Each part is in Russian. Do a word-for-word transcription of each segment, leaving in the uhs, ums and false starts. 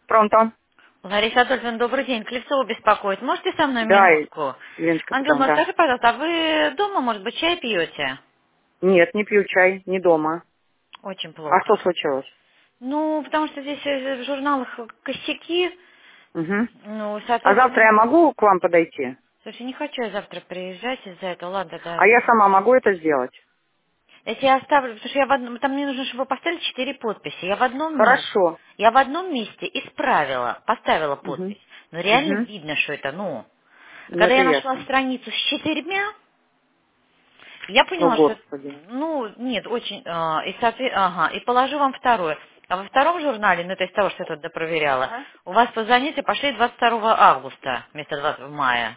Пронто. Лариса Адольфовна, добрый день. Клевцова беспокоит. Можете со мной Да, и- минутку? Леночка Ангел, потом, ну да. скажи, пожалуйста, а вы дома, может быть, чай пьете? Нет, не пью чай, не дома. Очень А что плохо. случилось? Ну, потому что здесь э, в журналах косяки. Угу. Ну, А завтра соответственно... я могу к вам подойти? Слушай, не хочу я завтра приезжать из-за этого. Ладно, да. А я сама могу это сделать? Я тебе оставлю, потому что я в одном... Там мне нужно, чтобы вы поставили четыре подписи. Я в одном месте... Хорошо. Я в одном месте исправила, поставила Угу. подпись. Но реально Угу. видно, что это, ну... А Ну, когда это я нашла ясно. страницу с четырьмя, я О, поняла, что, Господи. ну, нет, очень, а, и, соответ- ага, и положу вам второе. А во втором журнале, ну, это из того, что я тут допроверяла, Ага. у вас по занятию пошли двадцать второго августа вместо двадцатого мая.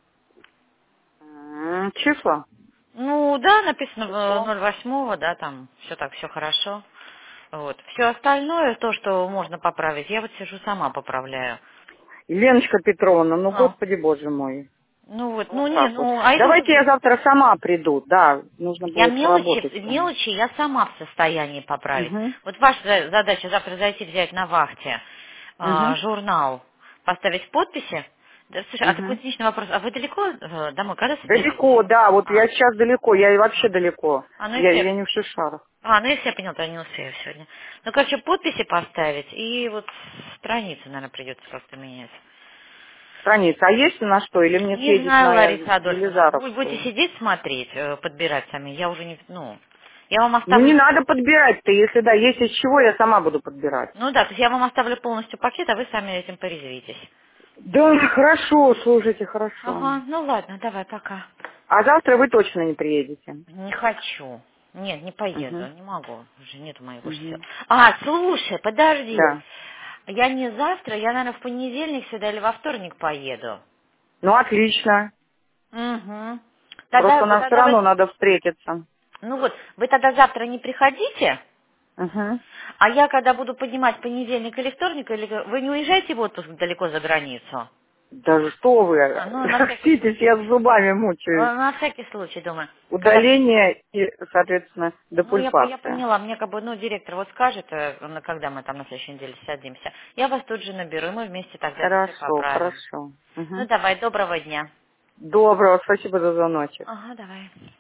М, Числа? Ну, да, написано э, Число. ноль восьмого, да, там все так, все хорошо. Вот. Все остальное, то, что можно поправить, я вот сижу сама поправляю. Леночка Петровна, ну, А. Господи, Боже мой. Ну вот, Вот ну не, так вот. ну, а это уже Давайте я завтра сама приду. Да, нужно я будет поработать мелочи, с вами. мелочи я сама в состоянии поправить. Угу. Вот ваша за- задача завтра зайти взять на вахте Угу. а, журнал, поставить подписи. Да, слушай, а такой Угу. циничный вопрос. А вы далеко э, домой? Когда Далеко, соберетесь? да, вот А, я сейчас далеко, я и вообще ага. далеко. А, ну Я, если я... я не в Шишарах. А, ну если я поняла, то я не успею сегодня. Ну, короче, подписи поставить и вот страницу, наверное, придется как-то менять. Страница. А есть на что? Или мне Не съездить знаю, на Лариса Адольфовна. Вы будете Елизаровскую? сидеть смотреть, э, подбирать сами. Я уже не... Ну, я вам Ну не оставлю... надо подбирать-то, если да, есть из чего, я сама буду подбирать. Ну да, то есть я вам оставлю полностью пакет, а вы сами этим порезвитесь. Да, хорошо, слушайте, хорошо. Ага, ну ладно, давай, пока. А завтра вы точно не приедете. Не хочу. Нет, не поеду, Угу. не могу. Уже нет моих больше сил. Угу. А, слушай, подожди. Да. Я не завтра, я, наверное, в понедельник сюда или во вторник поеду. Ну отлично. Угу. Тогда, Просто вы- нам все тогда равно вы, надо встретиться. ну вот, вы тогда завтра не приходите, Угу. а я когда буду поднимать понедельник или вторник, или вы не уезжаете в отпуск далеко за границу? Да что вы, А, ну, на всякий проститесь, я с зубами мучаюсь. А, На всякий случай, думаю. Когда... Удаление и, соответственно, Ну, я, по- я депульпация. поняла, мне как бы, ну, директор вот скажет, э, на- когда мы там на следующей неделе садимся, я вас тут же наберу, и мы вместе тогда это все Хорошо, поправим. хорошо. Ну, Мгм. давай, доброго дня. Доброго, спасибо за звоночек. Ага, давай.